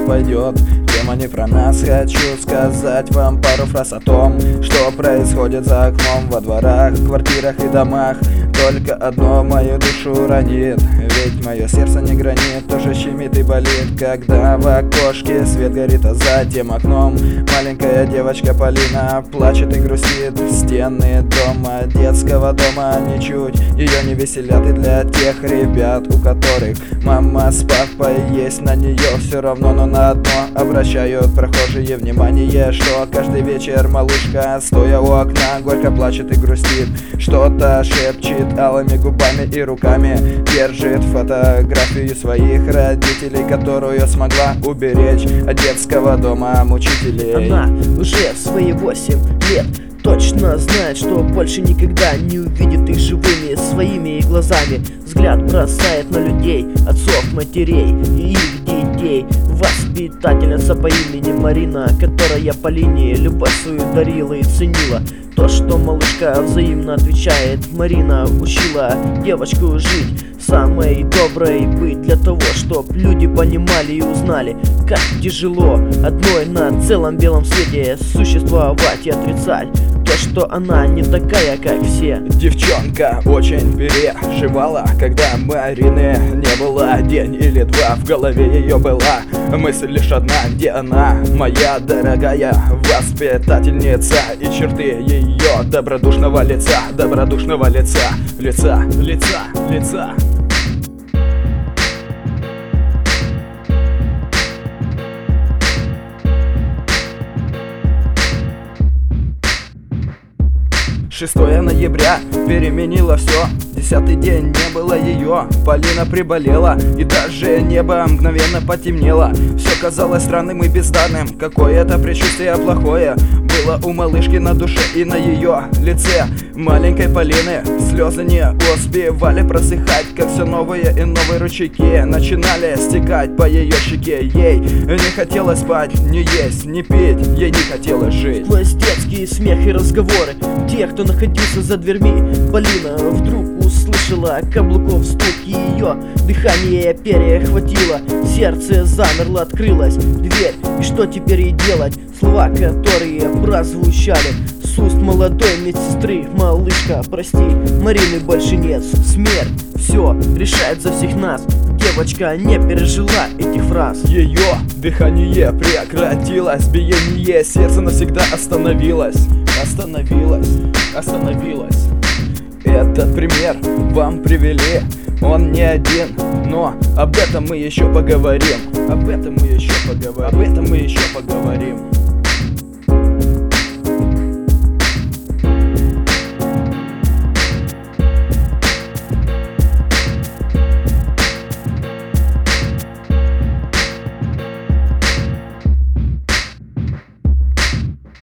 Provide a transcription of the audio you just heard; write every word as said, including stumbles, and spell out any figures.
войдет. Тема не про нас, хочу сказать вам пару фраз о том, что происходит за окном, во дворах, квартирах и домах. Только одно мою душу ранит, ведь мое сердце не гранит, тоже щемит и болит, когда в окошке свет горит, а за тем окном маленькая девочка Полина плачет и грустит. Стены дома, детского дома ничуть ее не веселят, и для тех ребят, у которых мама с папой есть, на нее все равно, но на одно обращают прохожие внимание, что каждый вечер малышка, стоя у окна, горько плачет и грустит, что-то шепчет алыми губами и руками, держит фотографию своих родителей, которую смогла уберечь от детского дома мучителей. Она уже в свои восемь лет точно знает, что больше никогда не увидит их живыми своими глазами. Взгляд бросает на людей, отцов, матерей и их детей. Воспитательница по имени Марина, которая Полине любовь свою дарила и ценила. То, что малышка взаимно отвечает, Марина учила девочку жить самой доброй быть, для того, чтоб люди понимали и узнали, как тяжело одной на целом белом свете существовать и отрицать то, что она не такая, как все. Девчонка очень переживала, когда Марины не было. День или два в голове ее была мысль лишь одна: где она, моя дорогая воспитательница, и черты ее добродушного лица, добродушного лица, лица, лица, лица. шестое ноября переменило все. Десятый день не было ее. Полина приболела, и даже небо мгновенно потемнело. Все казалось странным и бездарным. Какое-то предчувствие плохое было у малышки на душе и на ее лице. Маленькой Полины слезы не успевали просыхать, как все новые и новые ручейки начинали стекать по ее щеке. Ей не хотелось спать, не есть, не пить, ей не хотелось жить. Сквозь детский смех и разговоры тех, кто находился за дверьми, Полина вдруг услышала каблуков стук, и ее дыхание перехватило. Сердце замерло, открылась дверь, и что теперь ей делать? Слова, которые прозвучали с уст молодой медсестры: малышка, прости, Марины больше нет. Смерть все решает за всех нас. Девочка не пережила этих фраз. Ее дыхание прекратилось, биение сердца навсегда остановилось. Остановилось, остановилось. Этот пример вам привели, он не один, но об этом мы еще поговорим. Об этом мы еще поговорим. Об этом мы еще поговорим.